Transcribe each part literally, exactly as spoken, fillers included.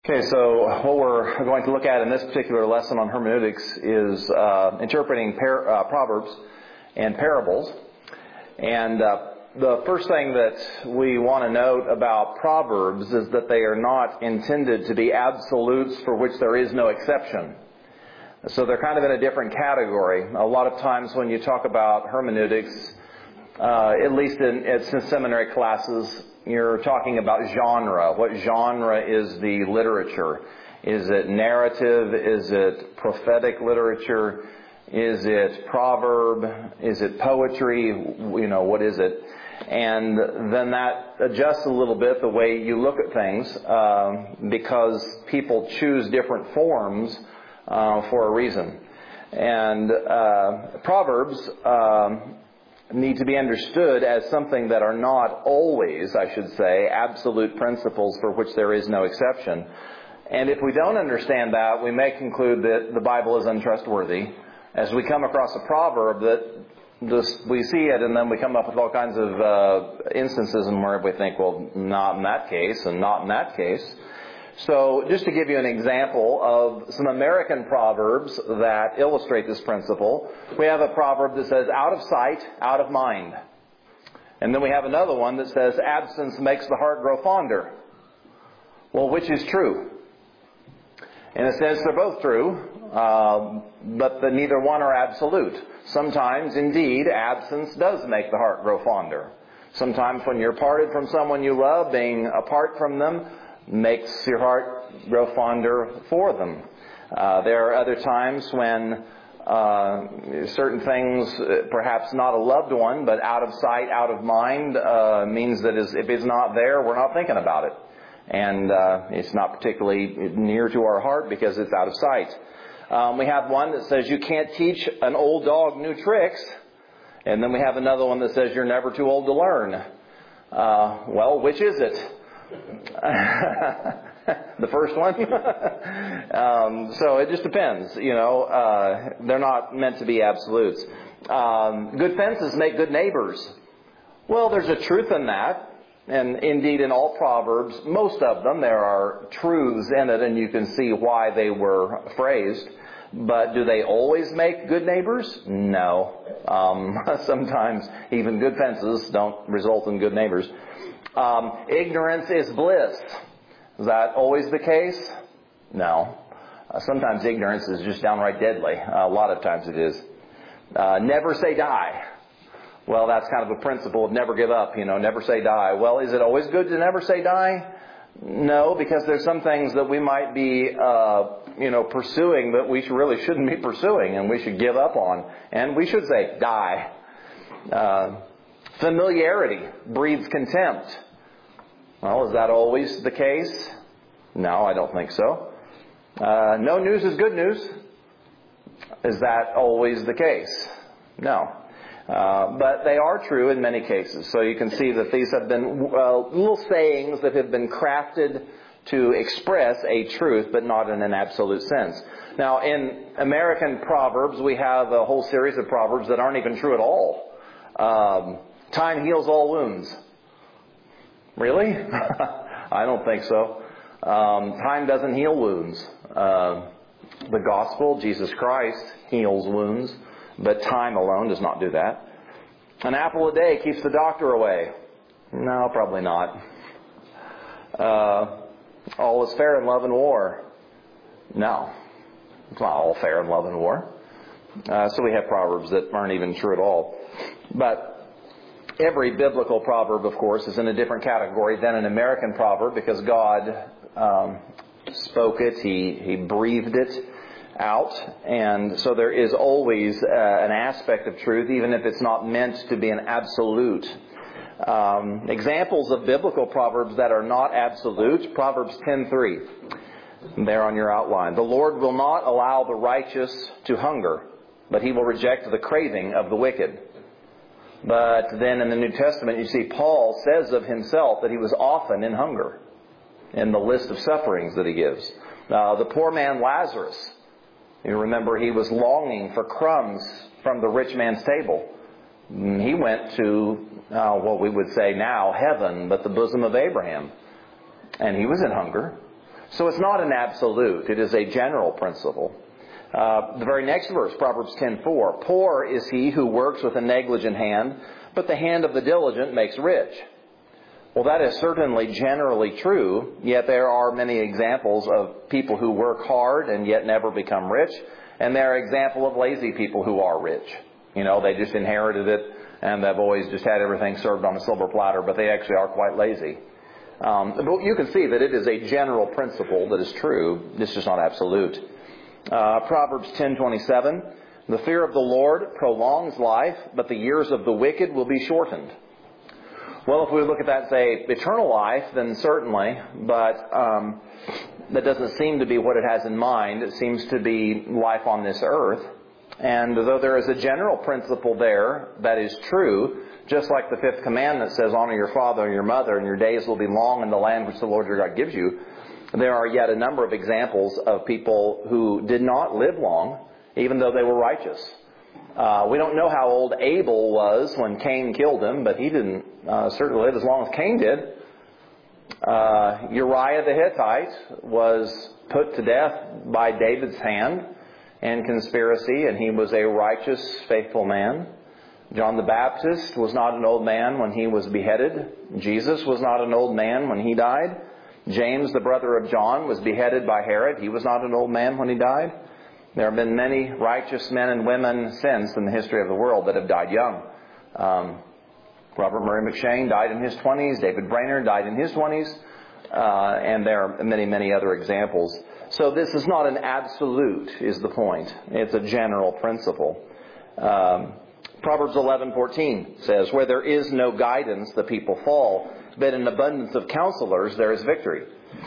Okay, so what we're going to look at in this particular lesson on hermeneutics is uh, interpreting par- uh, proverbs and parables. And uh, the first thing that we want to note about proverbs is that they are not intended to be absolutes for which there is no exception. So they're kind of in a different category. A lot of times when you talk about hermeneutics, uh, at least in, in seminary classes, you're talking about genre. What genre is the literature? Is it narrative? Is it prophetic literature? Is it proverb? Is it poetry? You know, what is it? And then that adjusts a little bit the way you look at things, um, because people choose different forms uh, for a reason. And uh, Proverbs um, need to be understood as something that are not always, I should say, absolute principles for which there is no exception. And if we don't understand that, we may conclude that the Bible is untrustworthy. As we come across a proverb that this, we see it and then we come up with all kinds of uh, instances in where we think, well, not in that case and not in that case. So just to give you an example of some American proverbs that illustrate this principle, we have a proverb that says, out of sight, out of mind. And then we have another one that says, absence makes the heart grow fonder. Well, which is true? In a sense, they're both true, uh, but the, neither one are absolute. Sometimes, indeed, absence does make the heart grow fonder. Sometimes when you're parted from someone you love, being apart from them makes your heart grow fonder for them. Uh, there are other times when uh, certain things, perhaps not a loved one, but out of sight, out of mind, uh, means that is, if it's not there, we're not thinking about it. And uh, it's not particularly near to our heart because it's out of sight. Um, we have one that says you can't teach an old dog new tricks. And then we have another one that says you're never too old to learn. Uh, well, which is it? The first one? um, so it just depends. You know, uh, they're not meant to be absolutes. Um, good fences make good neighbors. Well, there's a truth in that. And indeed, in all Proverbs, most of them, there are truths in it, and you can see why they were phrased. But do they always make good neighbors? No. Um, sometimes even good fences don't result in good neighbors. Um, ignorance is bliss. Is that always the case? No. Uh, sometimes ignorance is just downright deadly. Uh, a lot of times it is. Uh, never say die. Well, that's kind of a principle of never give up, you know, never say die. Well, is it always good to never say die? No, because there's some things that we might be, uh, you know, pursuing that we really shouldn't be pursuing and we should give up on. And we should say die. Uh, familiarity breeds contempt. Well, is that always the case? No, I don't think so. Uh, no news is good news. Is that always the case? No. Uh, but they are true in many cases. So you can see that these have been uh, little sayings that have been crafted to express a truth, but not in an absolute sense. Now, in American proverbs, we have a whole series of proverbs that aren't even true at all. Um, time heals all wounds. Really? I don't think so. Um, time doesn't heal wounds. Uh, the gospel, Jesus Christ, heals wounds. But time alone does not do that. An apple a day keeps the doctor away. No, probably not. Uh, all is fair in love and war. No, it's not all fair in love and war. Uh, so we have proverbs that aren't even true at all. But every biblical proverb, of course, is in a different category than an American proverb because God um, spoke it, He, he breathed it out, and so there is always uh, an aspect of truth, even if it's not meant to be an absolute. Um, examples of biblical proverbs that are not absolute, Proverbs ten three, there on your outline. The Lord will not allow the righteous to hunger, but He will reject the craving of the wicked. But then in the New Testament, you see Paul says of himself that he was often in hunger in the list of sufferings that he gives. Uh, the poor man Lazarus, you remember he was longing for crumbs from the rich man's table. He went to, uh, what we would say now, heaven, but the bosom of Abraham. And he was in hunger. So it's not an absolute. It is a general principle. Uh, the very next verse, Proverbs ten four. Poor is he who works with a negligent hand, but the hand of the diligent makes rich. Well, that is certainly generally true, yet there are many examples of people who work hard and yet never become rich. And there are examples of lazy people who are rich. You know, they just inherited it and they've always just had everything served on a silver platter, but they actually are quite lazy. Um, but you can see that it is a general principle that is true. It's just not absolute. Uh, Proverbs ten twenty-seven. The fear of the Lord prolongs life, but the years of the wicked will be shortened. Well, if we look at that and say eternal life, then certainly, but um, that doesn't seem to be what it has in mind. It seems to be life on this earth. And though there is a general principle there that is true, just like the fifth commandment says, honor your father and your mother, and your days will be long in the land which the Lord your God gives you, there are yet a number of examples of people who did not live long, even though they were righteous. Uh, we don't know how old Abel was when Cain killed him, but he didn't uh, certainly live as long as Cain did. Uh, Uriah the Hittite was put to death by David's hand in conspiracy, and he was a righteous, faithful man. John the Baptist was not an old man when he was beheaded. Jesus was not an old man when he died. James, the brother of John, was beheaded by Herod. He was not an old man when he died. There have been many righteous men and women since in the history of the world that have died young. Um, Robert Murray McShane died in his twenties. David Brainerd died in his twenties. Uh, and there are many, many other examples. So this is not an absolute, is the point. It's a general principle. Um, Proverbs eleven fourteen says, where there is no guidance, the people fall, but in abundance of counselors there is victory.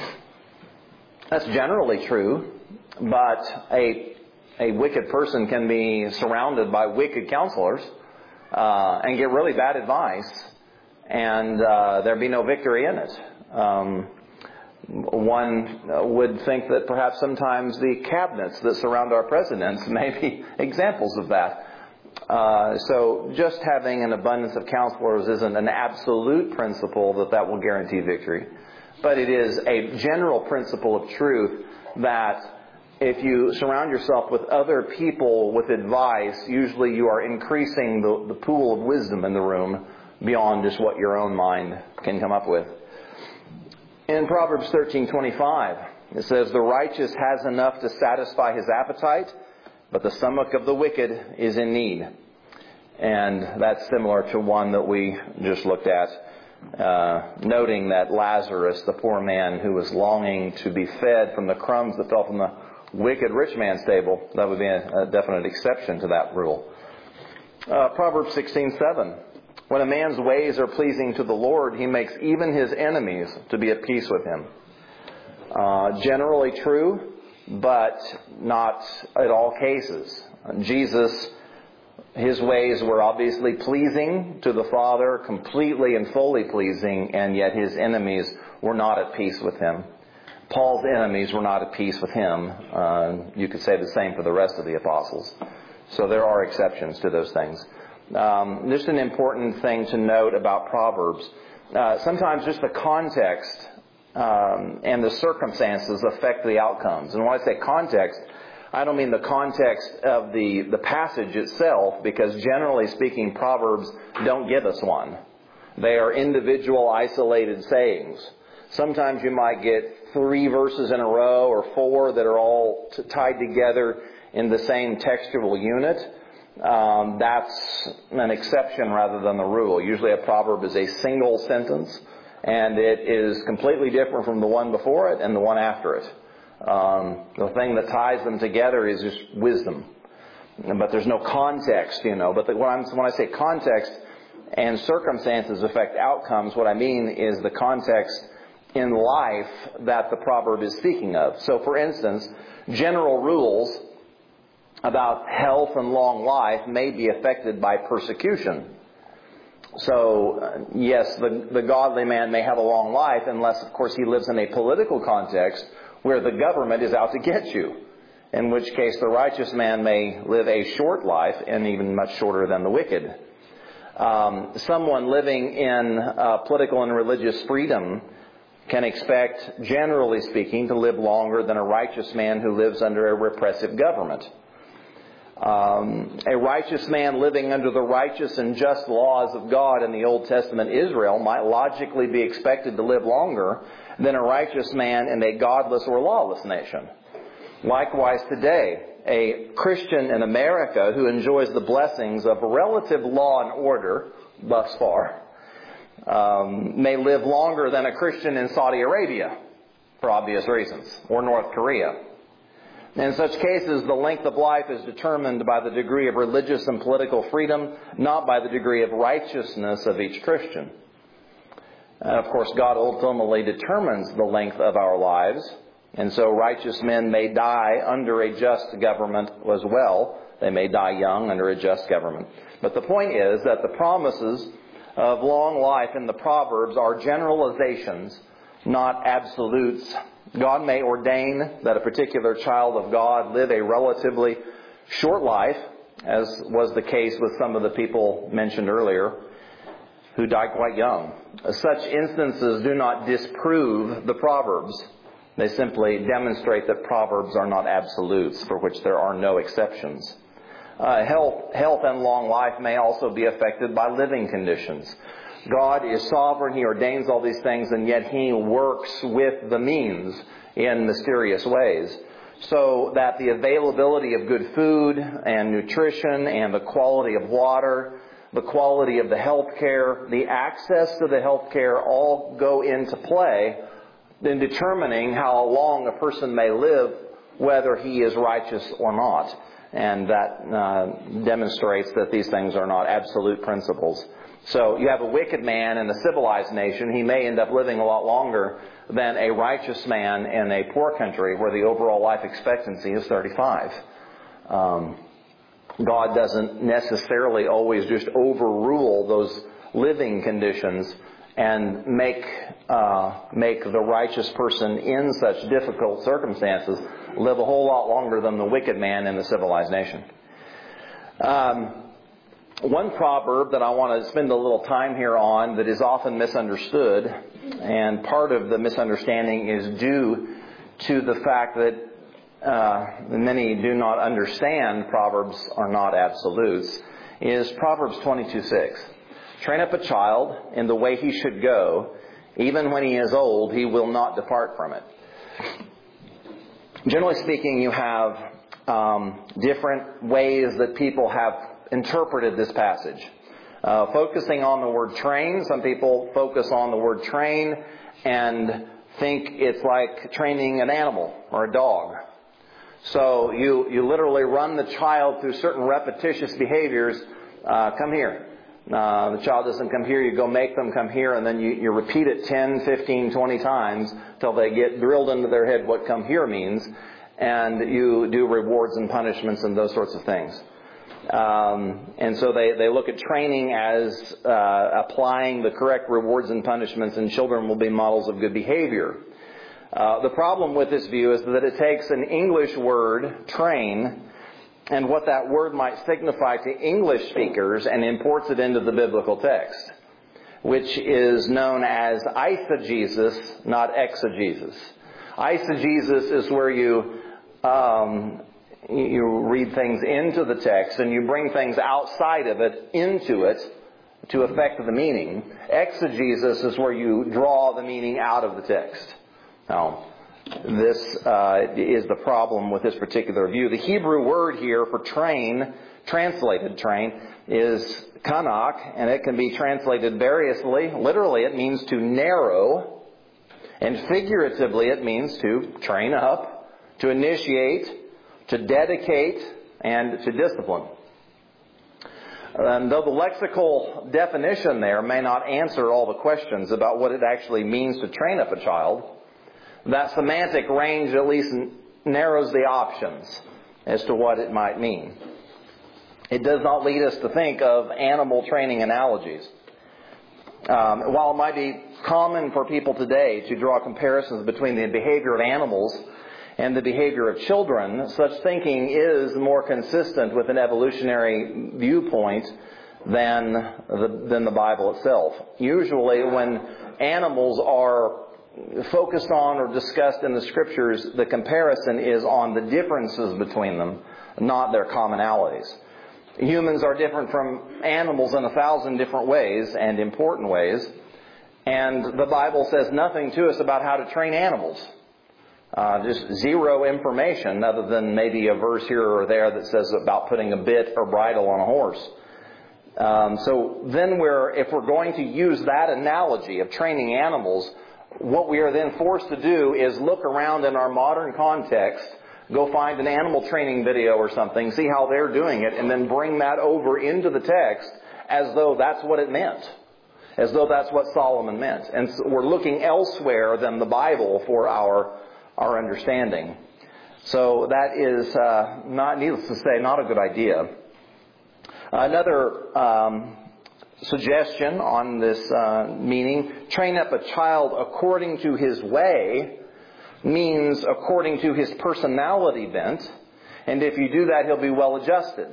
That's generally true, but a a wicked person can be surrounded by wicked counselors uh, and get really bad advice, and uh, there be no victory in it. Um, one would think that perhaps sometimes the cabinets that surround our presidents may be examples of that. Uh, so just having an abundance of counselors isn't an absolute principle that that will guarantee victory. But it is a general principle of truth that if you surround yourself with other people with advice, usually you are increasing the, the pool of wisdom in the room beyond just what your own mind can come up with. In Proverbs thirteen twenty-five, it says, the righteous has enough to satisfy his appetite, but the stomach of the wicked is in need. And that's similar to one that we just looked at, uh, noting that Lazarus, the poor man who was longing to be fed from the crumbs that fell from the wicked rich man's table, that would be a, a definite exception to that rule. Uh, Proverbs sixteen seven. When a man's ways are pleasing to the Lord, he makes even his enemies to be at peace with him. Uh, generally true, but not at all cases. Jesus, his ways were obviously pleasing to the Father, completely and fully pleasing, and yet his enemies were not at peace with him. Paul's enemies were not at peace with him. Uh, you could say the same for the rest of the apostles. So there are exceptions to those things. Um, just an important thing to note about Proverbs. Uh, sometimes just the context um, and the circumstances affect the outcomes. And when I say context, I don't mean the context of the, the passage itself, because generally speaking, Proverbs don't give us one. They are individual, isolated sayings. Sometimes you might get three verses in a row or four that are all t- tied together in the same textual unit. Um, that's an exception rather than the rule. Usually a proverb is a single sentence, and it is completely different from the one before it and the one after it. Um, the thing that ties them together is just wisdom. But there's no context, you know. But the, when, I'm, when I say context and circumstances affect outcomes, what I mean is the context in life that the proverb is speaking of. So, for instance, general rules about health and long life may be affected by persecution. So, yes, the, the godly man may have a long life unless, of course, he lives in a political context where the government is out to get you, in which case the righteous man may live a short life and even much shorter than the wicked. Um, someone living in uh, political and religious freedom can expect, generally speaking, to live longer than a righteous man who lives under a repressive government. Um, a righteous man living under the righteous and just laws of God in the Old Testament Israel might logically be expected to live longer than a righteous man in a godless or lawless nation. Likewise today, a Christian in America who enjoys the blessings of relative law and order thus far um, may live longer than a Christian in Saudi Arabia, for obvious reasons, or North Korea. In such cases, the length of life is determined by the degree of religious and political freedom, not by the degree of righteousness of each Christian. And of course, God ultimately determines the length of our lives, and so righteous men may die under a just government as well. They may die young under a just government. But the point is that the promises of long life in the Proverbs are generalizations, not absolutes. God may ordain that a particular child of God live a relatively short life, as was the case with some of the people mentioned earlier, who died quite young. Such instances do not disprove the Proverbs. They simply demonstrate that Proverbs are not absolutes, for which there are no exceptions. Uh, health, health and long life may also be affected by living conditions. God is sovereign. He ordains all these things, and yet He works with the means in mysterious ways, so that the availability of good food and nutrition and the quality of water, the quality of the health care, the access to the health care all go into play in determining how long a person may live, whether he is righteous or not. And that uh, demonstrates that these things are not absolute principles. So you have a wicked man in a civilized nation. He may end up living a lot longer than a righteous man in a poor country where the overall life expectancy is thirty-five. Um, God doesn't necessarily always just overrule those living conditions and make uh, make the righteous person in such difficult circumstances live a whole lot longer than the wicked man in the civilized nation. Um, one proverb that I want to spend a little time here on that is often misunderstood, and part of the misunderstanding is due to the fact that uh, many do not understand Proverbs are not absolutes, is Proverbs twenty-two six. Train up a child in the way he should go. Even when he is old, he will not depart from it. Generally speaking, you have um, different ways that people have interpreted this passage. Uh, focusing on the word train, some people focus on the word train and think it's like training an animal or a dog. So you, you literally run the child through certain repetitious behaviors. Uh, come here. Uh, the child doesn't come here, you go make them come here, and then you, you repeat it ten, fifteen, twenty times till they get drilled into their head what come here means, and you do rewards and punishments and those sorts of things. Um, and so they, they look at training as uh, applying the correct rewards and punishments, and children will be models of good behavior. Uh, the problem with this view is that it takes an English word, train, and what that word might signify to English speakers and imports it into the biblical text, which is known as eisegesis, not exegesis. Eisegesis is where you um, you read things into the text and you bring things outside of it into it to affect the meaning. Exegesis is where you draw the meaning out of the text. Now, this uh, is the problem with this particular view. The Hebrew word here for train, translated train, is kanak, and it can be translated variously. Literally, it means to narrow, and figuratively, it means to train up, to initiate, to dedicate, and to discipline. And though the lexical definition there may not answer all the questions about what it actually means to train up a child, that semantic range at least narrows the options as to what it might mean. It does not lead us to think of animal training analogies. Um, while it might be common for people today to draw comparisons between the behavior of animals and the behavior of children, such thinking is more consistent with an evolutionary viewpoint than the, than the Bible itself. Usually when animals are focused on or discussed in the Scriptures, the comparison is on the differences between them, not their commonalities. Humans are different from animals in a thousand different ways and important ways. And the Bible says nothing to us about how to train animals. Uh, just zero information other than maybe a verse here or there that says about putting a bit or bridle on a horse. Um, so then we're, if we're going to use that analogy of training animals, what we are then forced to do is look around in our modern context, go find an animal training video or something, see how they're doing it, and then bring that over into the text as though that's what it meant. As though that's what Solomon meant. And so we're looking elsewhere than the Bible for our our understanding. So that is, uh, not needless to say, not a good idea. Another um, suggestion on this uh, meaning, train up a child according to his way, means according to his personality bent. And if you do that, he'll be well adjusted.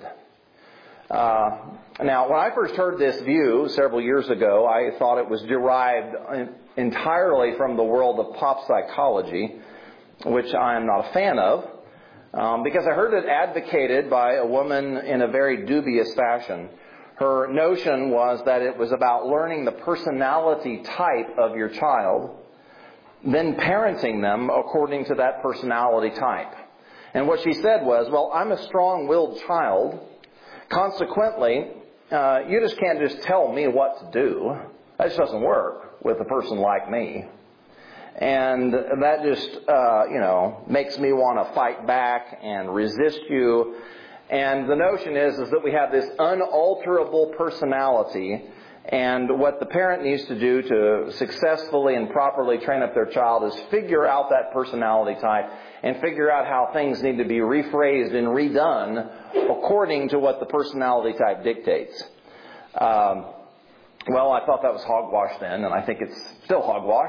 Uh, now, when I first heard this view several years ago, I thought it was derived entirely from the world of pop psychology, which I am not a fan of, um, because I heard it advocated by a woman in a very dubious fashion. Her notion was that it was about learning the personality type of your child, then parenting them according to that personality type. And what she said was, well, I'm a strong-willed child. Consequently, uh, you just can't just tell me what to do. That just doesn't work with a person like me. And that just, uh, you know, makes me want to fight back and resist you. And the notion is, is that we have this unalterable personality, and what the parent needs to do to successfully and properly train up their child is figure out that personality type and figure out how things need to be rephrased and redone according to what the personality type dictates. Um, well, I thought that was hogwash then, and I think it's still hogwash.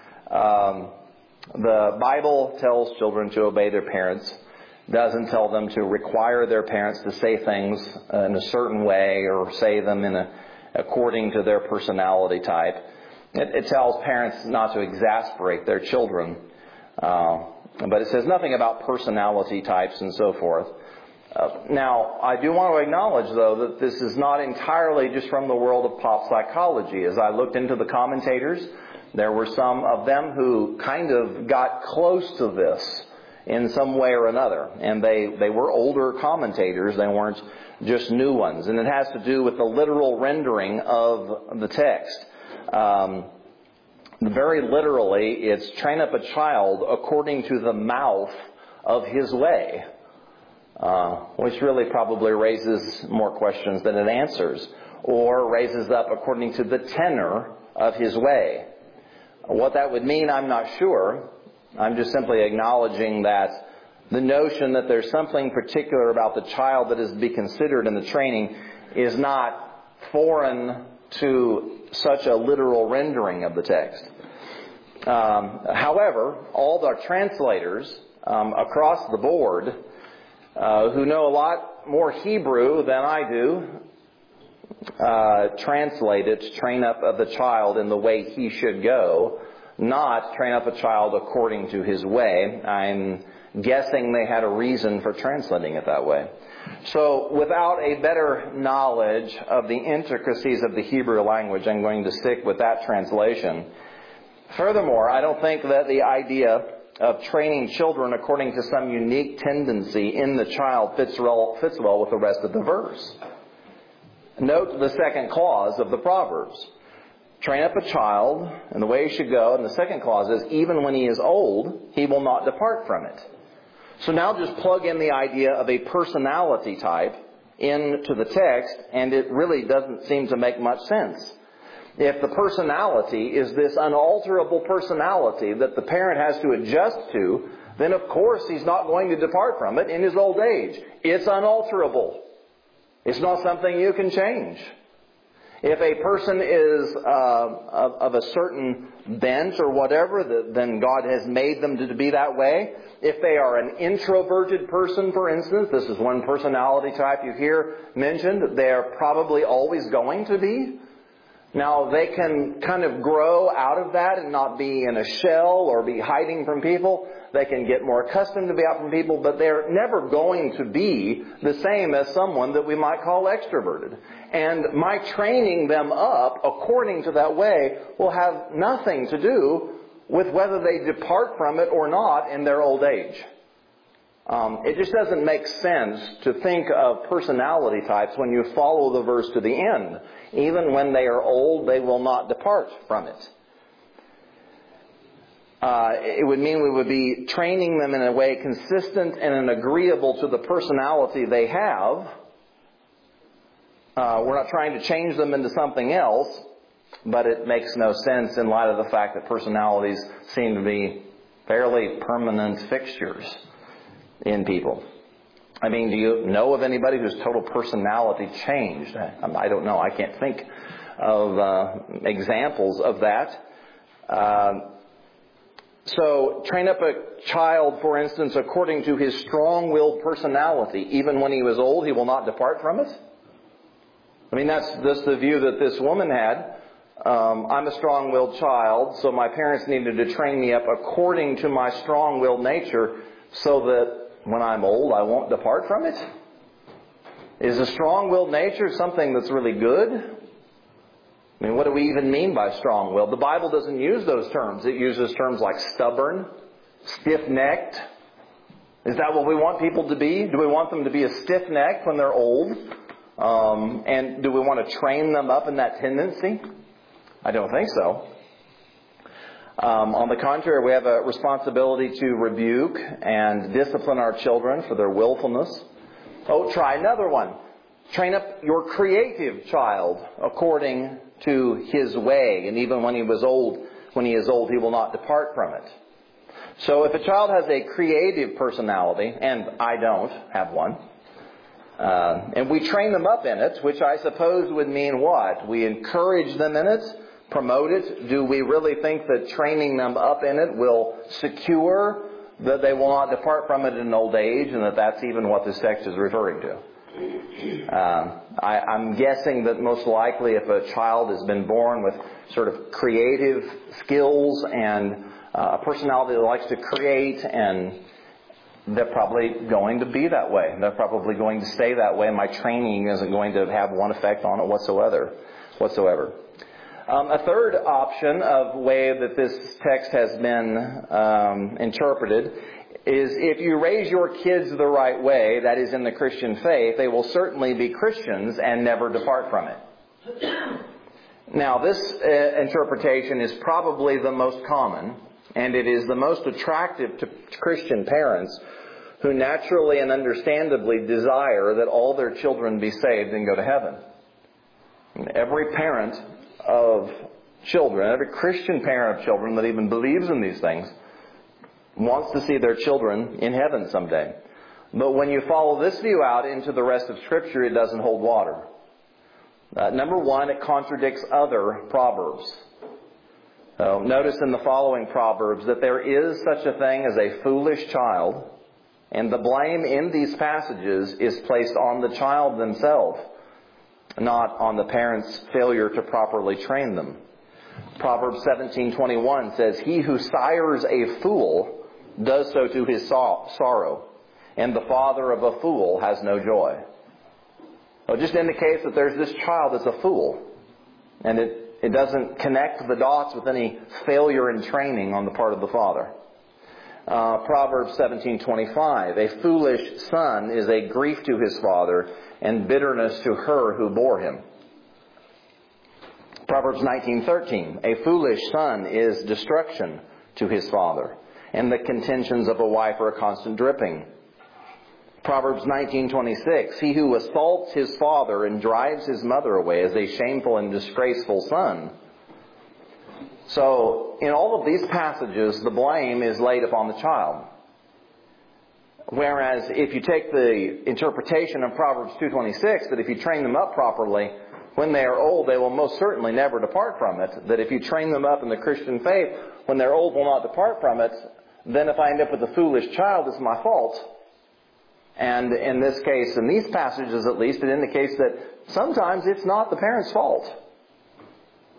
Um, the Bible tells children to obey their parents, doesn't tell them to require their parents to say things in a certain way or say them in a, according to their personality type. It, it tells parents not to exasperate their children. Uh, but it says nothing about personality types and so forth. Uh, now, I do want to acknowledge, though, that this is not entirely just from the world of pop psychology. As I looked into the commentators, there were some of them who kind of got close to this in some way or another. And they, they were older commentators. They weren't just new ones. And it has to do with the literal rendering of the text. Um, very literally, it's train up a child according to the mouth of his way. Uh, which really probably raises more questions than it answers. Or raises up according to the tenor of his way. What that would mean, I'm not sure. I'm just simply acknowledging that the notion that there's something particular about the child that is to be considered in the training is not foreign to such a literal rendering of the text. Um, however, all the translators um, across the board uh, who know a lot more Hebrew than I do uh, translate it, train up of the child in the way he should go, not train up a child according to his way. I'm guessing they had a reason for translating it that way. So without a better knowledge of the intricacies of the Hebrew language, I'm going to stick with that translation. Furthermore, I don't think that the idea of training children according to some unique tendency in the child fits well, fits well with the rest of the verse. Note the second clause of the Proverbs. Train up a child in the way he should go. And the second clause is, even when he is old, he will not depart from it. So now just plug in the idea of a personality type into the text, and it really doesn't seem to make much sense. If the personality is this unalterable personality that the parent has to adjust to, then of course he's not going to depart from it in his old age. It's unalterable. It's not something you can change. If a person is uh, of, of a certain bent or whatever, then God has made them to be that way. If they are an introverted person, for instance, this is one personality type you hear mentioned, they are probably always going to be. Now, they can kind of grow out of that and not be in a shell or be hiding from people. They can get more accustomed to be out from people, but they're never going to be the same as someone that we might call extroverted. And my training them up according to that way will have nothing to do with whether they depart from it or not in their old age. Um, it just doesn't make sense to think of personality types when you follow the verse to the end. Even when they are old, they will not depart from it. Uh, it would mean we would be training them in a way consistent and agreeable to the personality they have. Uh, we're not trying to change them into something else, but it makes no sense in light of the fact that personalities seem to be fairly permanent fixtures in people. I mean, do you know of anybody whose total personality changed? I don't know. I can't think of uh, examples of that. Uh, so, train up a child, for instance, according to his strong-willed personality. Even when he was old, he will not depart from it. I mean, that's, that's the view that this woman had. Um, I'm a strong-willed child, so my parents needed to train me up according to my strong-willed nature so that when I'm old, I won't depart from it? Is a strong-willed nature something that's really good? I mean, what do we even mean by strong-willed? The Bible doesn't use those terms. It uses terms like stubborn, stiff-necked. Is that what we want people to be? Do we want them to be a stiff-necked when they're old? Um, and do we want to train them up in that tendency? I don't think so. Um, on the contrary, we have a responsibility to rebuke and discipline our children for their willfulness. Oh, try another one. Train up your creative child according to his way. And even when he was old, when he is old, he will not depart from it. So if a child has a creative personality, and I don't have one, uh, and we train them up in it, which I suppose would mean what? We encourage them in it, promote it. Do we really think that training them up in it will secure that they will not depart from it in old age, and that that's even what this text is referring to? Um, I, I'm guessing that most likely if a child has been born with sort of creative skills and uh, a personality that likes to create, and they're probably going to be that way. They're probably going to stay that way. My training isn't going to have one effect on it whatsoever. whatsoever. Um, a third option of way that this text has been um, interpreted is if you raise your kids the right way, that is in the Christian faith, they will certainly be Christians and never depart from it. Now, this uh, interpretation is probably the most common, and it is the most attractive to Christian parents who naturally and understandably desire that all their children be saved and go to heaven. Every parent of children, every Christian parent of children that even believes in these things, wants to see their children in heaven someday. But when you follow this view out into the rest of Scripture, it doesn't hold water. Uh, number one, it contradicts other Proverbs. So notice in the following Proverbs that there is such a thing as a foolish child, and the blame in these passages is placed on the child themselves, not on the parents' failure to properly train them. Proverbs seventeen twenty-one says, "He who sires a fool does so to his sorrow, and the father of a fool has no joy." So it just indicates that there's this child that's a fool, and it, it doesn't connect the dots with any failure in training on the part of the father. Uh, Proverbs seventeen twenty-five, "A foolish son is a grief to his father, and bitterness to her who bore him." Proverbs nineteen thirteen, "A foolish son is destruction to his father, and the contentions of a wife are a constant dripping." Proverbs nineteen twenty-six, "He who assaults his father and drives his mother away is a shameful and disgraceful son." So, in all of these passages, the blame is laid upon the child. Whereas, if you take the interpretation of Proverbs two twenty-six, that if you train them up properly, when they are old, they will most certainly never depart from it. That if you train them up in the Christian faith, when they're old, will not depart from it. Then if I end up with a foolish child, it's my fault. And in this case, in these passages at least, it indicates that sometimes it's not the parent's fault.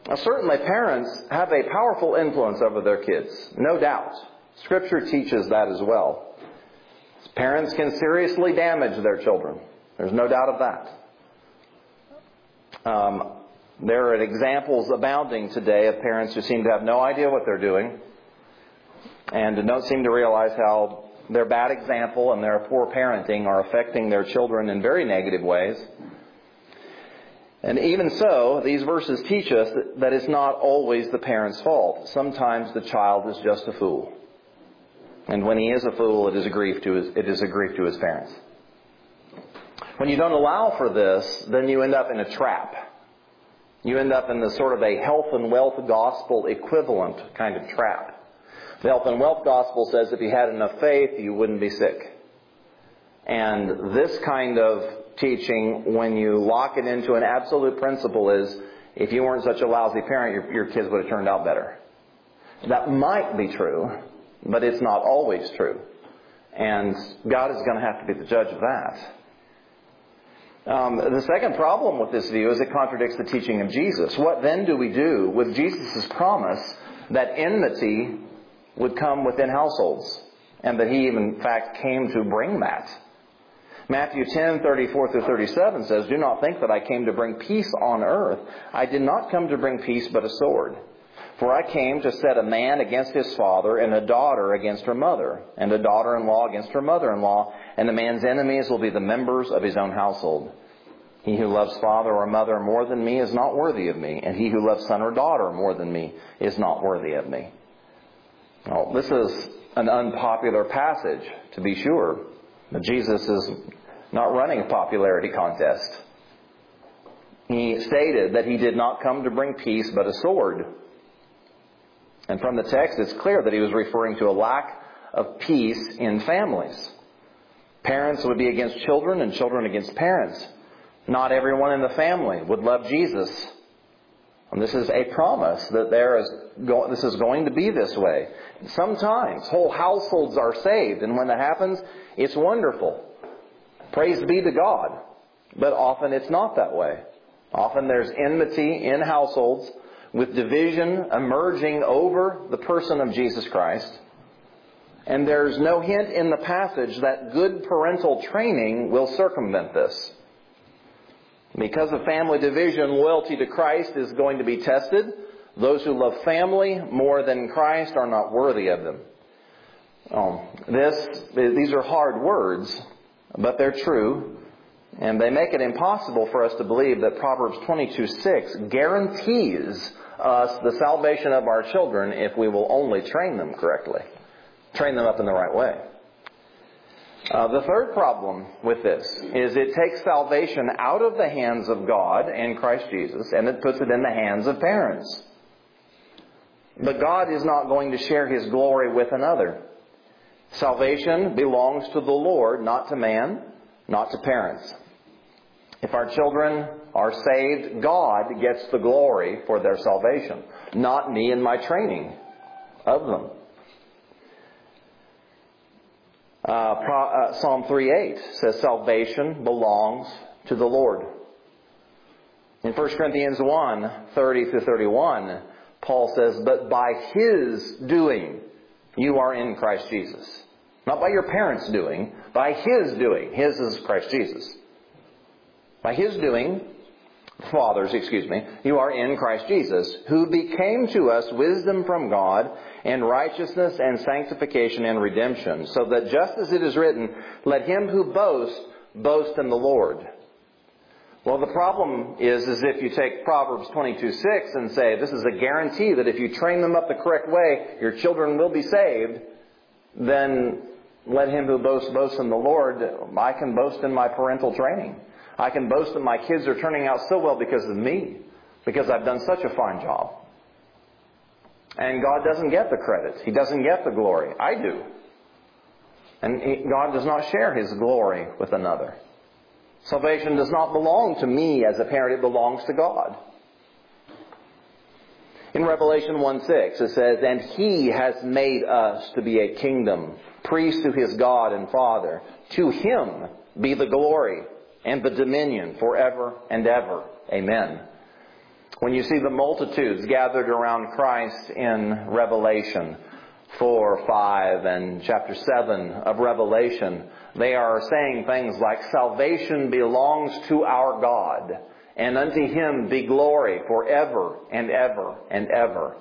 Now, certainly parents have a powerful influence over their kids, no doubt. Scripture teaches that as well. Parents can seriously damage their children. There's no doubt of that. Um, there are examples abounding today of parents who seem to have no idea what they're doing and don't seem to realize how their bad example and their poor parenting are affecting their children in very negative ways. And even so, these verses teach us that, that it's not always the parent's fault. Sometimes the child is just a fool. And when he is a fool, it is a grief to his, it is a grief to his parents. When you don't allow for this, then you end up in a trap. You end up in the sort of a health and wealth gospel equivalent kind of trap. The health and wealth gospel says if you had enough faith, you wouldn't be sick. And this kind of teaching, when you lock it into an absolute principle, is if you weren't such a lousy parent, your, your kids would have turned out better. That might be true, but it's not always true. And God is going to have to be the judge of that. Um, the second problem with this view is it contradicts the teaching of Jesus. What then do we do with Jesus' promise that enmity would come within households, and that He, in fact, came to bring that? Matthew ten, thirty-four through thirty-seven says, "Do not think that I came to bring peace on earth. I did not come to bring peace, but a sword. For I came to set a man against his father, and a daughter against her mother, and a daughter-in-law against her mother-in-law, and the man's enemies will be the members of his own household. He who loves father or mother more than me is not worthy of me, and he who loves son or daughter more than me is not worthy of me." Well, this is an unpopular passage, to be sure. But Jesus is not running a popularity contest. He stated that He did not come to bring peace, but a sword. And from the text, it's clear that He was referring to a lack of peace in families. Parents would be against children and children against parents. Not everyone in the family would love Jesus. And this is a promise that there is go- this is going to be this way. Sometimes whole households are saved, and when that happens, it's wonderful. Praise be to God. But often it's not that way. Often there's enmity in households, with division emerging over the person of Jesus Christ. And there's no hint in the passage that good parental training will circumvent this. Because of family division, loyalty to Christ is going to be tested. Those who love family more than Christ are not worthy of them. Um, this, these are hard words, but they're true. And they make it impossible for us to believe that Proverbs twenty-two six guarantees us the salvation of our children if we will only train them correctly. Train them up in the right way. Uh, the third problem with this is it takes salvation out of the hands of God and Christ Jesus, and it puts it in the hands of parents. But God is not going to share His glory with another. Salvation belongs to the Lord, not to man, not to parents. If our children are saved, God gets the glory for their salvation, not me and my training of them. Uh, Pro, uh, Psalm three eight says salvation belongs to the Lord. In First Corinthians one, thirty through thirty-one, Paul says, "But by His doing you are in Christ Jesus." Not by your parents' doing, by His doing. His is Christ Jesus. By His doing, fathers, excuse me, you are in Christ Jesus, who became to us wisdom from God and righteousness and sanctification and redemption, so that just as it is written, let him who boasts, boast in the Lord. Well, the problem is, is if you take Proverbs twenty-two six and say, this is a guarantee that if you train them up the correct way, your children will be saved, then let him who boasts, boast in the Lord. I can boast in my parental training. I can boast that my kids are turning out so well because of me, because I've done such a fine job. And God doesn't get the credit. He doesn't get the glory. I do. And he, God does not share His glory with another. Salvation does not belong to me as a parent. It belongs to God. In Revelation one six it says, "And He has made us to be a kingdom, priests to His God and Father. To Him be the glory and the dominion forever and ever. Amen." When you see the multitudes gathered around Christ in Revelation four, five, and chapter seven of Revelation, they are saying things like, salvation belongs to our God, and unto Him be glory forever and ever and ever.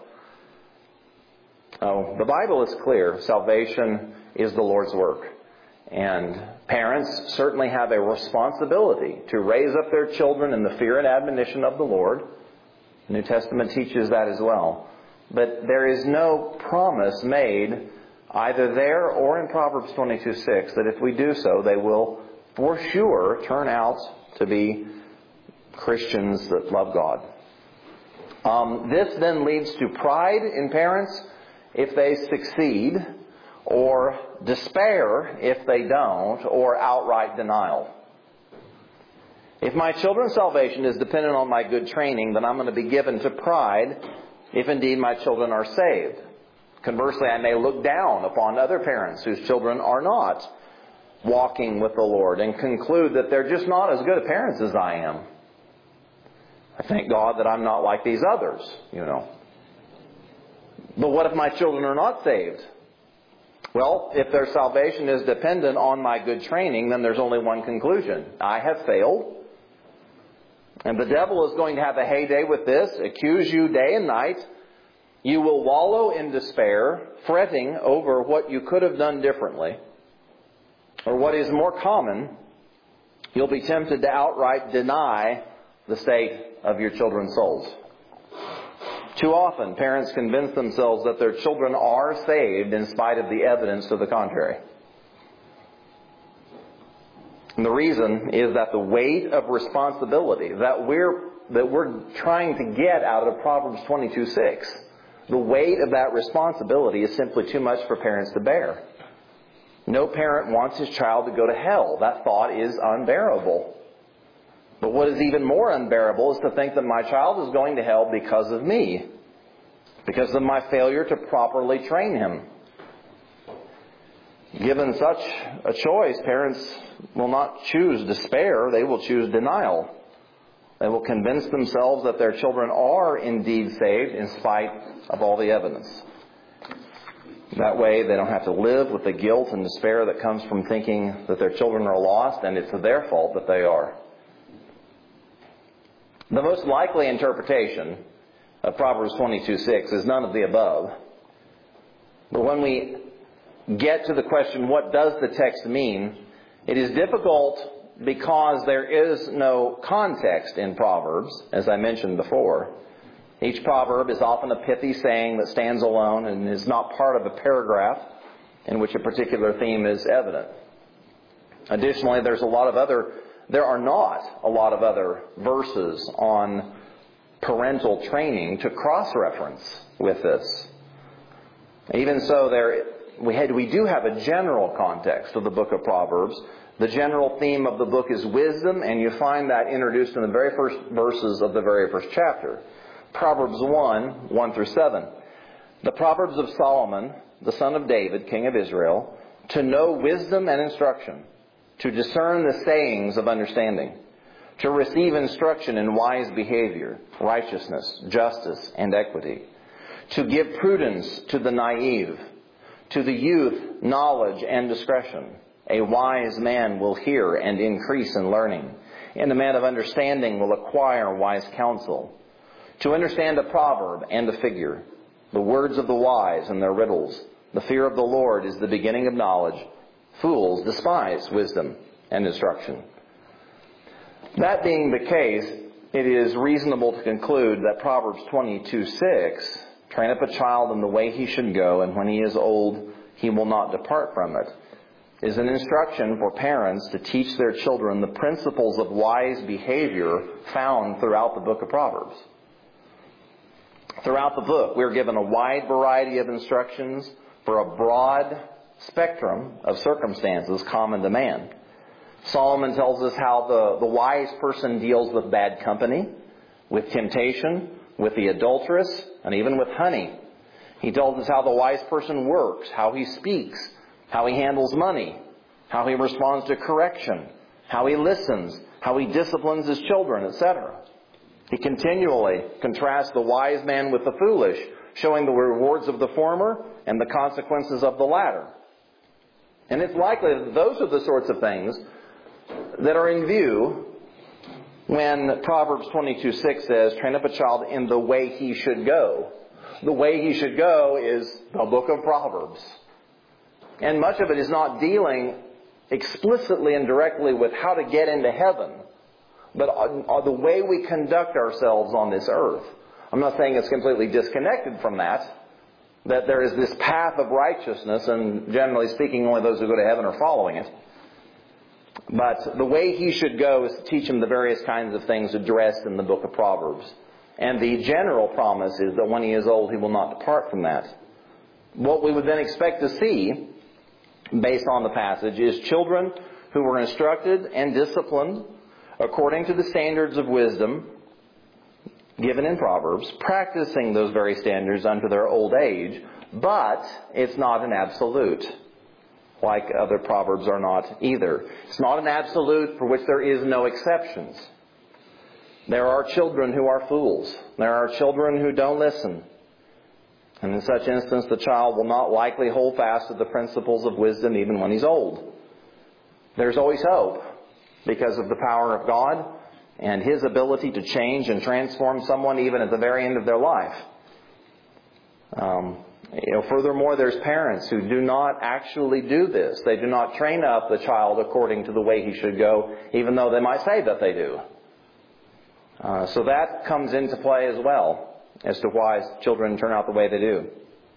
Oh, the Bible is clear. Salvation is the Lord's work. And parents certainly have a responsibility to raise up their children in the fear and admonition of the Lord. The New Testament teaches that as well. But there is no promise made either there or in Proverbs twenty-two six that if we do so, they will for sure turn out to be Christians that love God. Um, this then leads to pride in parents if they succeed, or despair if they don't, or outright denial. If my children's salvation is dependent on my good training, then I'm going to be given to pride if indeed my children are saved. Conversely, I may look down upon other parents whose children are not walking with the Lord and conclude that they're just not as good a parents as I am. I thank God that I'm not like these others, you know. But what if my children are not saved? Well, if their salvation is dependent on my good training, then there's only one conclusion. I have failed. And the devil is going to have a heyday with this, accuse you day and night. You will wallow in despair, fretting over what you could have done differently. Or what is more common, you'll be tempted to outright deny the state of your children's souls. Too often, parents convince themselves that their children are saved in spite of the evidence to the contrary. And the reason is that the weight of responsibility that we're that we're trying to get out of Proverbs twenty-two six, the weight of that responsibility is simply too much for parents to bear. No parent wants his child to go to hell. That thought is unbearable. But what is even more unbearable is to think that my child is going to hell because of me, because of my failure to properly train him. Given such a choice, parents will not choose despair, they will choose denial. They will convince themselves that their children are indeed saved in spite of all the evidence. That way they don't have to live with the guilt and despair that comes from thinking that their children are lost and it's their fault that they are. The most likely interpretation of Proverbs twenty-two six is none of the above. But when we get to the question, what does the text mean? It is difficult because there is no context in Proverbs, as I mentioned before. Each proverb is often a pithy saying that stands alone and is not part of a paragraph in which a particular theme is evident. Additionally, there's a lot of other, there are not a lot of other verses on parental training to cross-reference with this. Even so, there we had we do have a general context of the book of Proverbs. The general theme of the book is wisdom, and you find that introduced in the very first verses of the very first chapter. Proverbs one, one through seven. The Proverbs of Solomon, the son of David, king of Israel, to know wisdom and instruction, to discern the sayings of understanding, to receive instruction in wise behavior, righteousness, justice, and equity, to give prudence to the naive, to the youth knowledge and discretion. A wise man will hear and increase in learning, and a man of understanding will acquire wise counsel. To understand a proverb and a figure, the words of the wise and their riddles. The fear of the Lord is the beginning of knowledge. Fools despise wisdom and instruction. That being the case, it is reasonable to conclude that Proverbs twenty-two six, train up a child in the way he should go, and when he is old, he will not depart from it, is an instruction for parents to teach their children the principles of wise behavior found throughout the book of Proverbs. Throughout the book, we're given a wide variety of instructions for a broad spectrum of circumstances common to man. Solomon tells us how the, the wise person deals with bad company, with temptation, with the adulteress, and even with honey. He tells us how the wise person works, how he speaks, how he handles money, how he responds to correction, how he listens, how he disciplines his children, et cetera. He continually contrasts the wise man with the foolish, showing the rewards of the former and the consequences of the latter. And it's likely that those are the sorts of things that are in view when Proverbs twenty-two six says, train up a child in the way he should go. The way he should go is the book of Proverbs. And much of it is not dealing explicitly and directly with how to get into heaven, but the way we conduct ourselves on this earth. I'm not saying it's completely disconnected from that, that there is this path of righteousness, and generally speaking, only those who go to heaven are following it. But the way he should go is to teach him the various kinds of things addressed in the book of Proverbs. And the general promise is that when he is old, he will not depart from that. What we would then expect to see, based on the passage, is children who were instructed and disciplined according to the standards of wisdom given in Proverbs, practicing those very standards unto their old age. But it's not an absolute, like other Proverbs are not either. It's not an absolute for which there is no exceptions. There are children who are fools. There are children who don't listen. And in such instance, the child will not likely hold fast to the principles of wisdom even when he's old. There's always hope because of the power of God and His ability to change and transform someone even at the very end of their life. Um, you know, furthermore, there's parents who do not actually do this. They do not train up the child according to the way he should go, even though they might say that they do. Uh, so that comes into play as well as to why children turn out the way they do.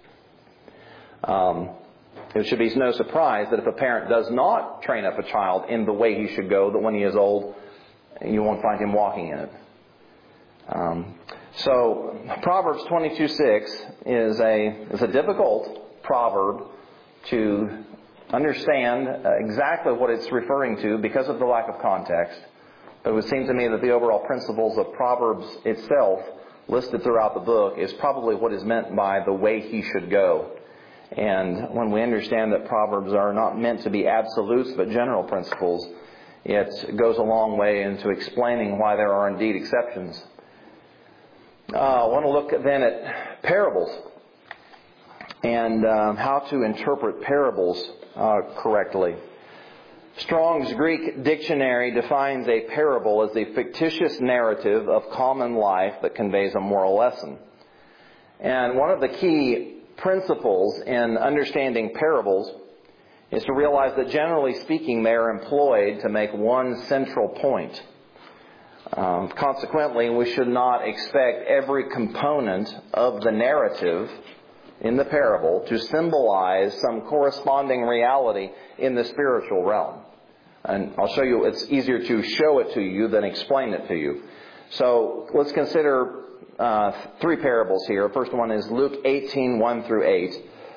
Um, it should be no surprise that if a parent does not train up a child in the way he should go, that when he is old, you won't find him walking in it. Um, so Proverbs twenty-two six is a is a difficult proverb to understand exactly what it's referring to because of the lack of context. But it would seem to me that the overall principles of Proverbs itself, listed throughout the book, is probably what is meant by the way he should go. And when we understand that Proverbs are not meant to be absolutes but general principles, it goes a long way into explaining why there are indeed exceptions. Uh, I want to look then at parables and um, how to interpret parables uh, correctly. Strong's Greek dictionary defines a parable as a fictitious narrative of common life that conveys a moral lesson. And one of the key principles in understanding parables is to realize that generally speaking they are employed to make one central point. Um, consequently, we should not expect every component of the narrative in the parable to symbolize some corresponding reality in the spiritual realm. And I'll show you, it's easier to show it to you than explain it to you. So let's consider uh, three parables here. The first one is Luke eighteen, one through eight.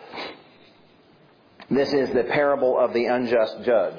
This is the parable of the unjust judge.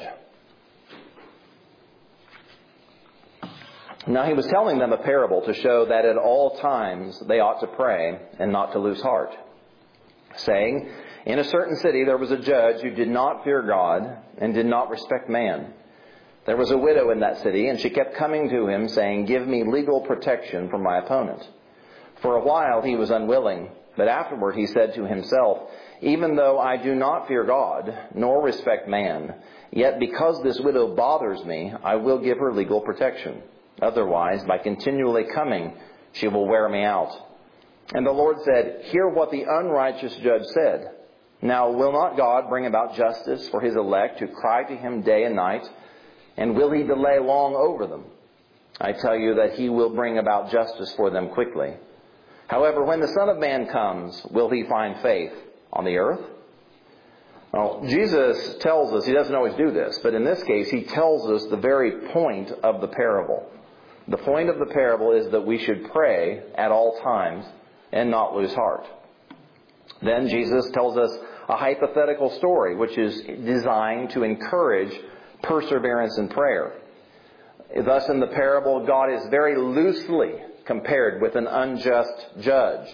Now he was telling them a parable to show that at all times they ought to pray and not to lose heart, saying, in a certain city there was a judge who did not fear God and did not respect man. There was a widow in that city, and she kept coming to him, saying, give me legal protection from my opponent. For a while he was unwilling, but afterward he said to himself, even though I do not fear God, nor respect man, yet because this widow bothers me, I will give her legal protection. Otherwise, by continually coming, she will wear me out. And the Lord said, hear what the unrighteous judge said. Now, will not God bring about justice for His elect who cry to Him day and night? And will He delay long over them? I tell you that He will bring about justice for them quickly. However, when the Son of Man comes, will He find faith on the earth? Well, Jesus tells us, He doesn't always do this, but in this case He tells us the very point of the parable. The point of the parable is that we should pray at all times and not lose heart. Then Jesus tells us a hypothetical story which is designed to encourage perseverance in prayer. Thus in the parable, God is very loosely compared with an unjust judge.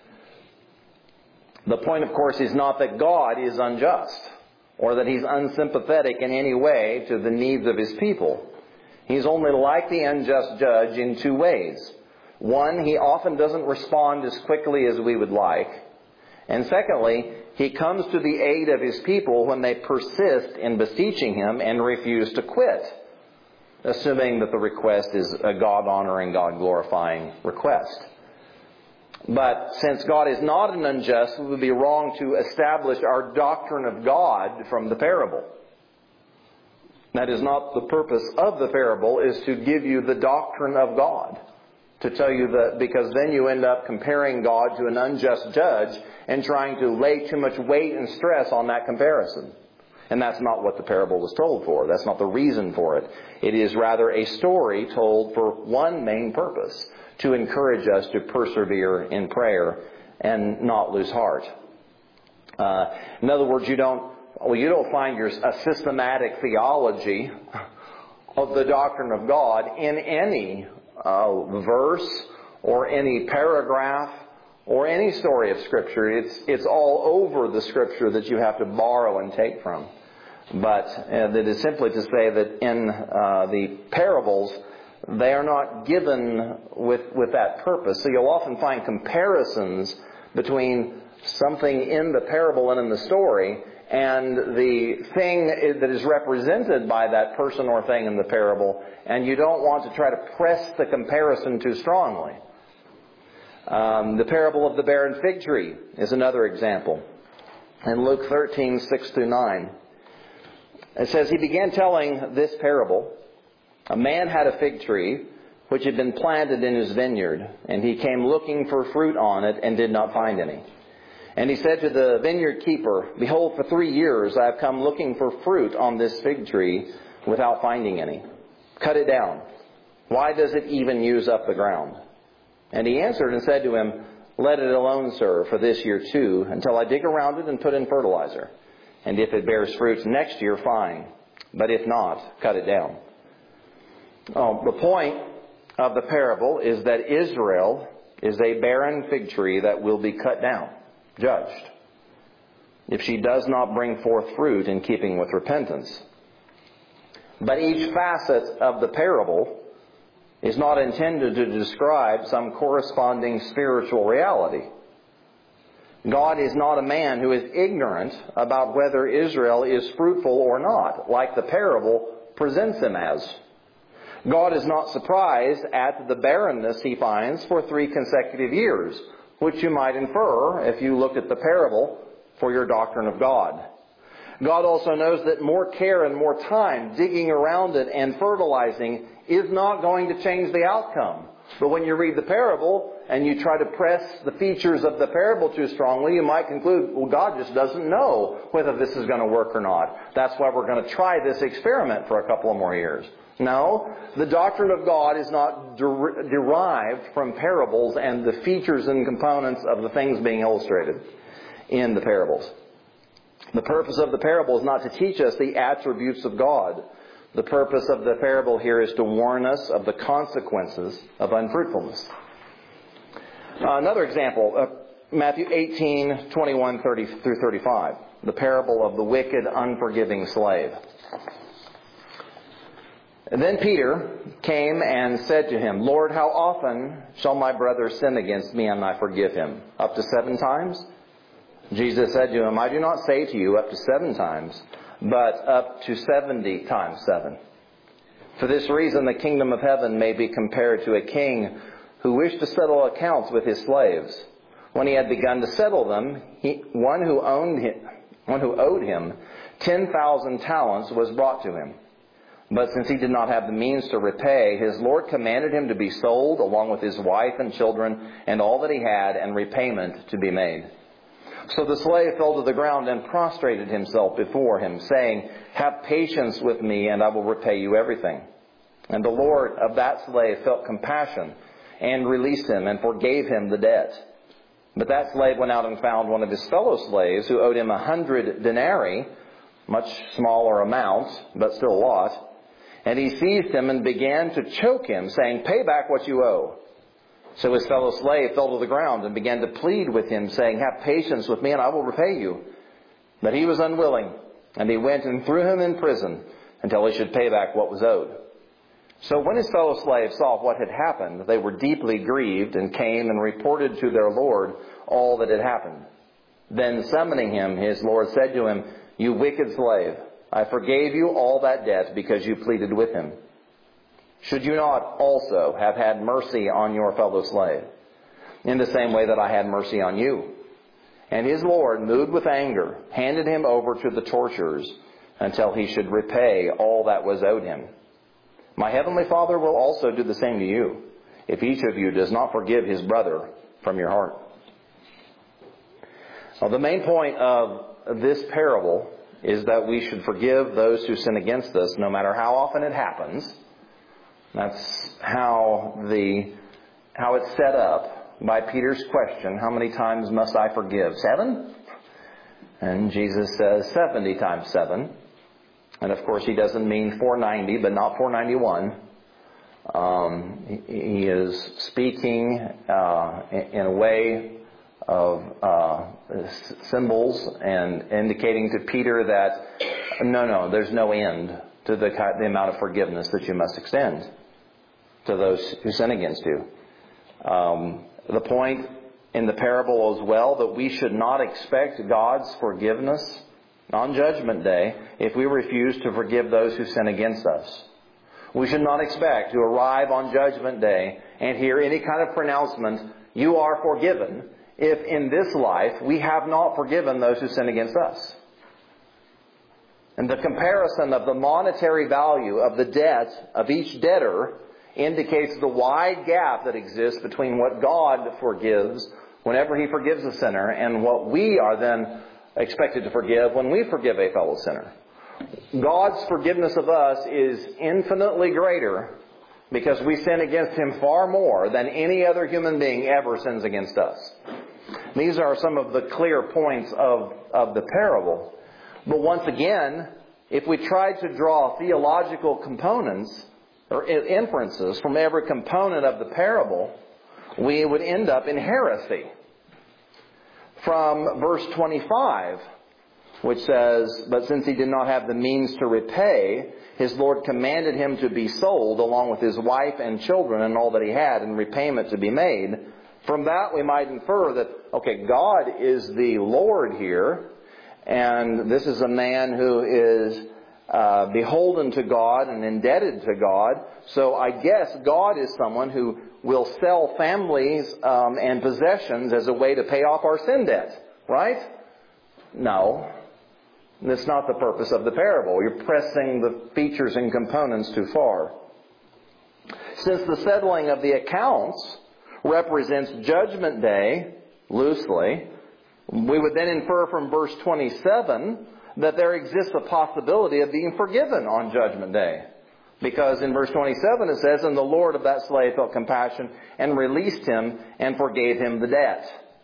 The point, of course, is not that God is unjust or that He's unsympathetic in any way to the needs of His people. He's only like the unjust judge in two ways. One, he often doesn't respond as quickly as we would like. And secondly, he comes to the aid of his people when they persist in beseeching him and refuse to quit, assuming that the request is a God-honoring, God-glorifying request. But since God is not an unjust, it would be wrong to establish our doctrine of God from the parable. That is not the purpose of the parable, is to give you the doctrine of God. To tell you that, because then you end up comparing God to an unjust judge and trying to lay too much weight and stress on that comparison. And that's not what the parable was told for. That's not the reason for it. It is rather a story told for one main purpose: to encourage us to persevere in prayer and not lose heart. Uh, in other words, you don't well, you don't find your a systematic theology of the doctrine of God in any uh, verse or any paragraph or any story of Scripture. It's it's all over the Scripture that you have to borrow and take from. But uh, that is simply to say that in uh, the parables, they are not given with, with that purpose. So you'll often find comparisons between something in the parable and in the story and the thing that is represented by that person or thing in the parable, and you don't want to try to press the comparison too strongly. Um, the parable of the barren fig tree is another example. In Luke thirteen, six through nine, it says, "He began telling this parable. A man had a fig tree which had been planted in his vineyard, and he came looking for fruit on it and did not find any. And he said to the vineyard keeper, 'Behold, for three years I have come looking for fruit on this fig tree without finding any. Cut it down. Why does it even use up the ground?' And he answered and said to him, 'Let it alone, sir, for this year too, until I dig around it and put in fertilizer. And if it bears fruit next year, fine. But if not, cut it down.'" Oh, the point of the parable is that Israel is a barren fig tree that will be cut down, judged, if she does not bring forth fruit in keeping with repentance. But each facet of the parable is not intended to describe some corresponding spiritual reality. God is not a man who is ignorant about whether Israel is fruitful or not, like the parable presents him as. God is not surprised at the barrenness he finds for three consecutive years, which you might infer, if you looked at the parable, for your doctrine of God. God also knows that more care and more time digging around it and fertilizing is not going to change the outcome. But when you read the parable and you try to press the features of the parable too strongly, you might conclude, well, God just doesn't know whether this is going to work or not. That's why we're going to try this experiment for a couple of more years. No, the doctrine of God is not der- derived from parables and the features and components of the things being illustrated in the parables. The purpose of the parable is not to teach us the attributes of God. The purpose of the parable here is to warn us of the consequences of unfruitfulness. Uh, another example, uh, Matthew eighteen, twenty-one thirty through thirty-five, the parable of the wicked, unforgiving slave. And then Peter came and said to him, "Lord, how often shall my brother sin against me and I forgive him? Up to seven times?" Jesus said to him, "I do not say to you up to seven times, but up to seventy times seven. For this reason the kingdom of heaven may be compared to a king who wished to settle accounts with his slaves. When he had begun to settle them, he, one who owned him, one who owed him ten thousand talents was brought to him. But since he did not have the means to repay, his Lord commanded him to be sold along with his wife and children and all that he had, and repayment to be made. So the slave fell to the ground and prostrated himself before him, saying, 'Have patience with me, and I will repay you everything.' And the Lord of that slave felt compassion and released him and forgave him the debt. But that slave went out and found one of his fellow slaves who owed him a hundred denarii, much smaller amount, but still a lot. And he seized him and began to choke him, saying, 'Pay back what you owe.' So his fellow slave fell to the ground and began to plead with him, saying, 'Have patience with me, and I will repay you.' But he was unwilling, and he went and threw him in prison until he should pay back what was owed. So when his fellow slaves saw what had happened, they were deeply grieved and came and reported to their Lord all that had happened. Then summoning him, his Lord said to him, "You wicked slave, I forgave you all that debt because you pleaded with him. Should you not also have had mercy on your fellow slave, in the same way that I had mercy on you?" And his Lord, moved with anger, handed him over to the torturers until he should repay all that was owed him. My heavenly Father will also do the same to you, if each of you does not forgive his brother from your heart. Well, the main point of this parable is that we should forgive those who sin against us, no matter how often it happens. That's how the how it's set up by Peter's question, "How many times must I forgive? Seven?" And Jesus says seventy times seven. And of course, he doesn't mean four ninety, but not four ninety-one. Um, he, he is speaking uh, in a way of uh, symbols and indicating to Peter that no, no, there's no end to the, the amount of forgiveness that you must extend to those who sin against you. Um, the point in the parable as well that we should not expect God's forgiveness on Judgment Day if we refuse to forgive those who sin against us. We should not expect to arrive on Judgment Day and hear any kind of pronouncement, "You are forgiven," if in this life we have not forgiven those who sin against us. And the comparison of the monetary value of the debt of each debtor indicates the wide gap that exists between what God forgives whenever He forgives a sinner and what we are then expected to forgive when we forgive a fellow sinner. God's forgiveness of us is infinitely greater because we sin against Him far more than any other human being ever sins against us. These are some of the clear points of, of the parable. But once again, if we tried to draw theological components or inferences from every component of the parable, we would end up in heresy. From verse twenty-five, which says, "But since he did not have the means to repay, his Lord commanded him to be sold along with his wife and children and all that he had, and repayment to be made." From that we might infer that, okay, God is the Lord here, and this is a man who is uh, beholden to God and indebted to God. So I guess God is someone who will sell families um, and possessions as a way to pay off our sin debt, right? No. That's not the purpose of the parable. You're pressing the features and components too far. Since the settling of the accounts represents Judgment Day, loosely, we would then infer from verse twenty-seven that there exists a possibility of being forgiven on Judgment Day. Because in verse twenty-seven it says, "And the Lord of that slave felt compassion and released him and forgave him the debt."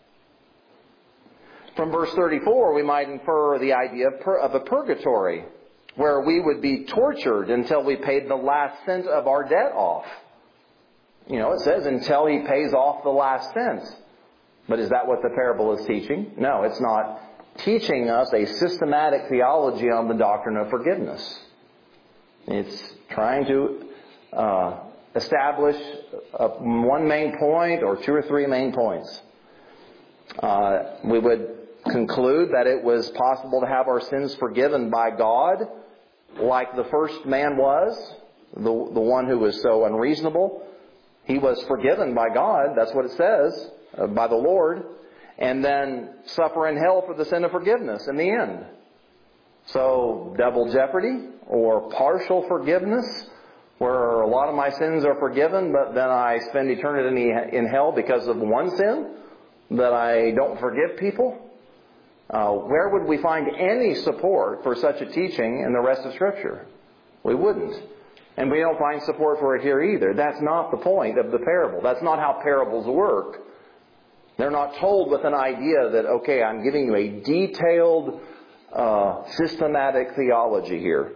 From verse thirty-four we might infer the idea of, pur- of a purgatory, where we would be tortured until we paid the last cent of our debt off. You know, it says until he pays off the last cent. But is that what the parable is teaching? No, it's not teaching us a systematic theology on the doctrine of forgiveness. It's trying to uh, establish uh, one main point or two or three main points. Uh, we would conclude that it was possible to have our sins forgiven by God, like the first man was, the, the one who was so unreasonable. He was forgiven by God, that's what it says, uh, by the Lord, and then suffer in hell for the sin of forgiveness in the end. So, double jeopardy or partial forgiveness, where a lot of my sins are forgiven, but then I spend eternity in hell because of one sin, that I don't forgive people. Uh, where would we find any support for such a teaching in the rest of Scripture? We wouldn't. And we don't find support for it here either. That's not the point of the parable. That's not how parables work. They're not told with an idea that, okay, I'm giving you a detailed, uh, systematic theology here.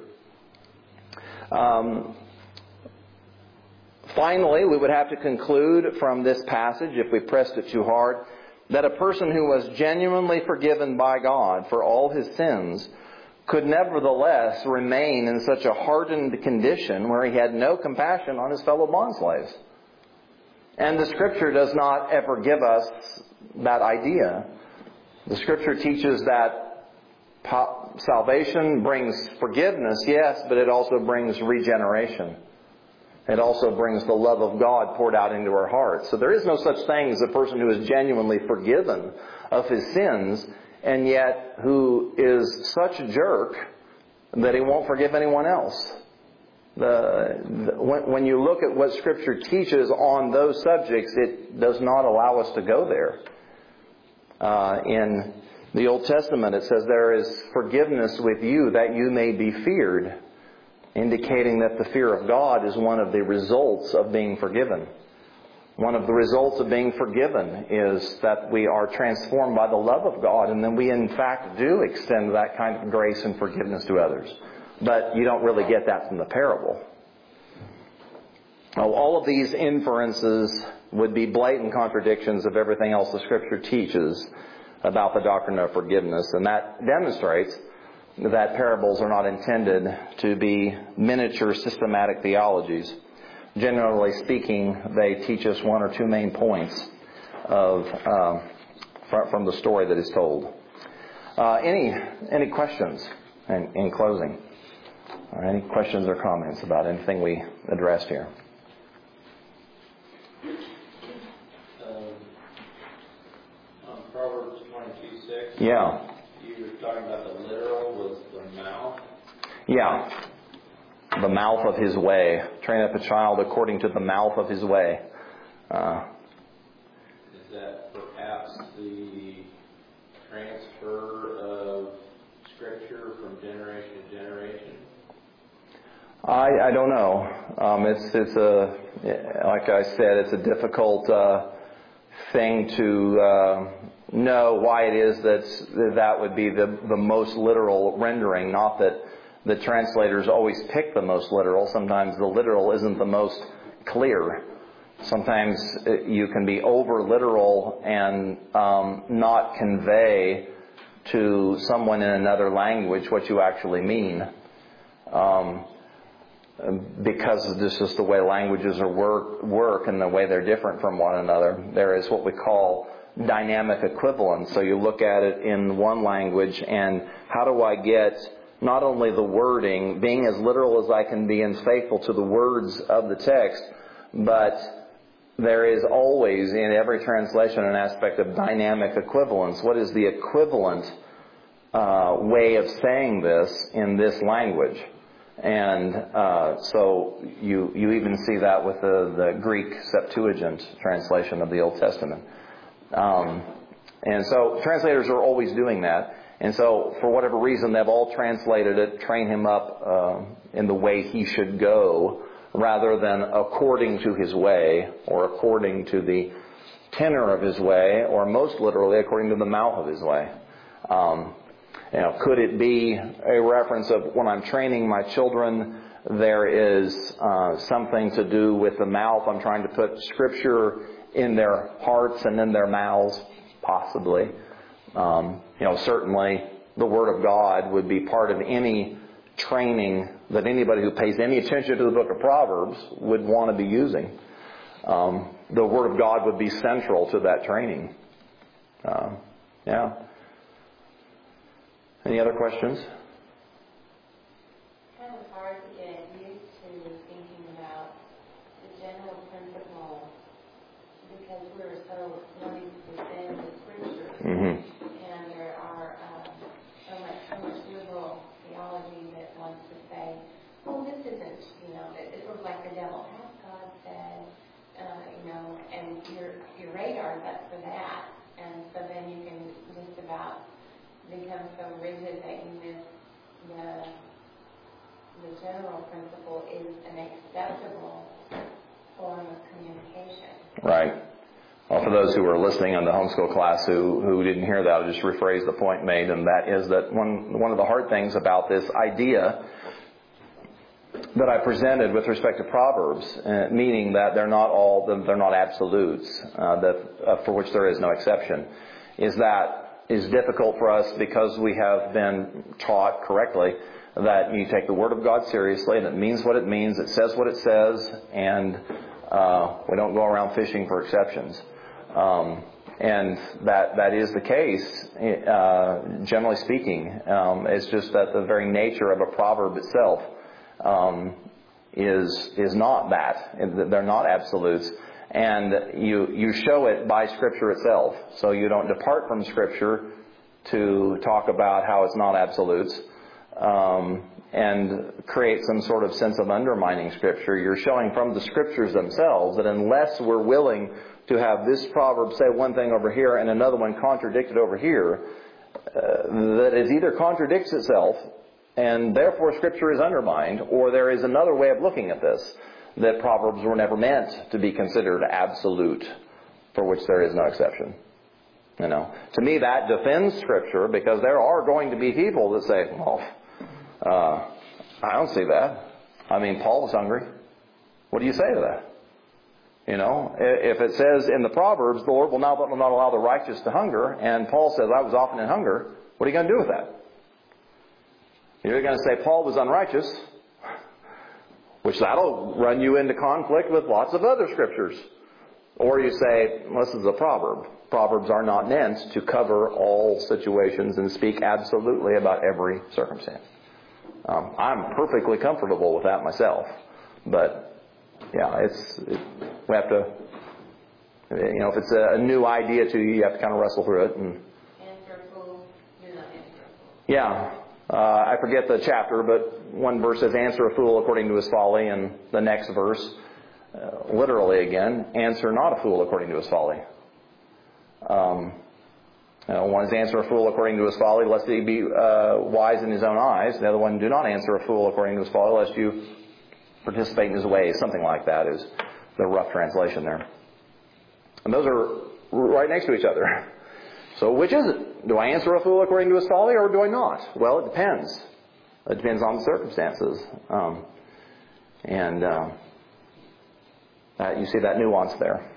Um, finally, we would have to conclude from this passage, if we pressed it too hard, that a person who was genuinely forgiven by God for all his sins could nevertheless remain in such a hardened condition where he had no compassion on his fellow bondslaves. And the Scripture does not ever give us that idea. The Scripture teaches that salvation brings forgiveness, yes, but it also brings regeneration. It also brings the love of God poured out into our hearts. So there is no such thing as a person who is genuinely forgiven of his sins and yet who is such a jerk that he won't forgive anyone else. The, the, when, when you look at what Scripture teaches on those subjects, it does not allow us to go there. Uh, in the Old Testament, it says there is forgiveness with you that you may be feared, indicating that the fear of God is one of the results of being forgiven. One of the results of being forgiven is that we are transformed by the love of God, and then we in fact do extend that kind of grace and forgiveness to others. But you don't really get that from the parable. Now, all of these inferences would be blatant contradictions of everything else the Scripture teaches about the doctrine of forgiveness, and that demonstrates that parables are not intended to be miniature systematic theologies. Generally speaking, they teach us one or two main points of uh, from the story that is told. Uh, any any questions in, in closing? Or any questions or comments about anything we addressed here? Um, on Proverbs twenty-two six. Yeah. You were talking about the literal was the mouth. Yeah. The mouth of his way. Train up a child according to the mouth of his way. Uh, Is that perhaps the transfer of Scripture from generation to generation? I, I don't know. Um, it's it's a like I said, it's a difficult uh, thing to uh, know why it is that that would be the the most literal rendering. Not that the translators always pick the most literal. Sometimes the literal isn't the most clear. Sometimes you can be over literal and um, not convey to someone in another language what you actually mean. Um, because this is the way languages are work, work and the way they're different from one another. There is what we call dynamic equivalence. So you look at it in one language and how do I get not only the wording, being as literal as I can be and faithful to the words of the text, but there is always in every translation an aspect of dynamic equivalence. What is the equivalent uh, way of saying this in this language? And uh, so you you even see that with the, the Greek Septuagint translation of the Old Testament. Um, and so translators are always doing that. And so for whatever reason, they've all translated it, train him up uh, in the way he should go, rather than according to his way, or according to the tenor of his way, or most literally, according to the mouth of his way. Um, you know, could it be a reference of when I'm training my children, there is uh, something to do with the mouth? I'm trying to put Scripture in their hearts and in their mouths, possibly. Um, you know, certainly the Word of God would be part of any training that anybody who pays any attention to the book of Proverbs would want to be using. Um, the Word of God would be central to that training. Um, yeah. Any other questions? Kind of hard to get used to thinking about the general principle because we're so wanting to defend the Scripture. Mm-hmm. And there are um, so much, so much liberal theology that wants to say, "Oh, this isn't, you know, it, it looks like the devil has God said, uh, you know," and your your radar's up for that, and so then you can just about become so rigid that you miss the the general principle is an acceptable form of communication. Right. Well, for those who were listening on the homeschool class who, who didn't hear that, I'll just rephrase the point made, and that is that one one of the hard things about this idea that I presented with respect to Proverbs, uh, meaning that they're not all they're not absolutes, uh, that uh, for which there is no exception, is that is difficult for us because we have been taught correctly that you take the Word of God seriously, and it means what it means, it says what it says, and uh, we don't go around fishing for exceptions. Um, and that that is the case, uh, generally speaking. Um, it's just that the very nature of a proverb itself um, is is not that. They're not absolutes. And you you show it by Scripture itself. So you don't depart from Scripture to talk about how it's not absolutes um, and create some sort of sense of undermining Scripture. You're showing from the Scriptures themselves that unless we're willing to have this proverb say one thing over here and another one contradicted over here, uh, that it either contradicts itself and therefore Scripture is undermined, or there is another way of looking at this, that Proverbs were never meant to be considered absolute, for which there is no exception. You know, to me that defends Scripture, because there are going to be people that say, well, uh, I don't see that. I mean, Paul was hungry. What do you say to that? You know, if it says in the Proverbs, the Lord will not, will not allow the righteous to hunger, and Paul says, I was often in hunger, what are you going to do with that? You're going to say Paul was unrighteous, which that'll run you into conflict with lots of other scriptures. Or you say, well, this is a proverb. Proverbs are not meant to cover all situations and speak absolutely about every circumstance. Um, I'm perfectly comfortable with that myself. But, yeah, it's it, we have to, you know, if it's a, a new idea to you, you have to kind of wrestle through it. And, answer a fool, do not answer a fool. Yeah. Uh, I forget the chapter, but one verse says, answer a fool according to his folly, and the next verse, uh, literally again, answer not a fool according to his folly. Um, you know, one is answer a fool according to his folly, lest he be uh, wise in his own eyes. The other one, do not answer a fool according to his folly, lest you participate in his ways. Something like that is the rough translation there. And those are right next to each other. So which is it? Do I answer a fool according to his folly, or do I not? Well, it depends. It depends on the circumstances. Um, and uh, that, you see that nuance there.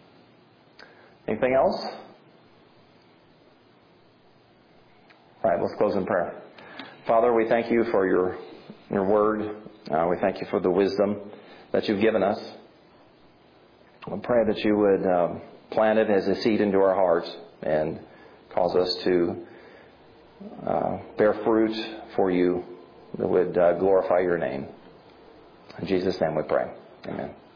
Anything else? All right, let's close in prayer. Father, we thank you for your, your word. Uh, we thank you for the wisdom that you've given us. I pray that you would uh, plant it as a seed into our hearts and cause us to uh, bear fruit for you that would uh, glorify your name. In Jesus' name we pray. Amen.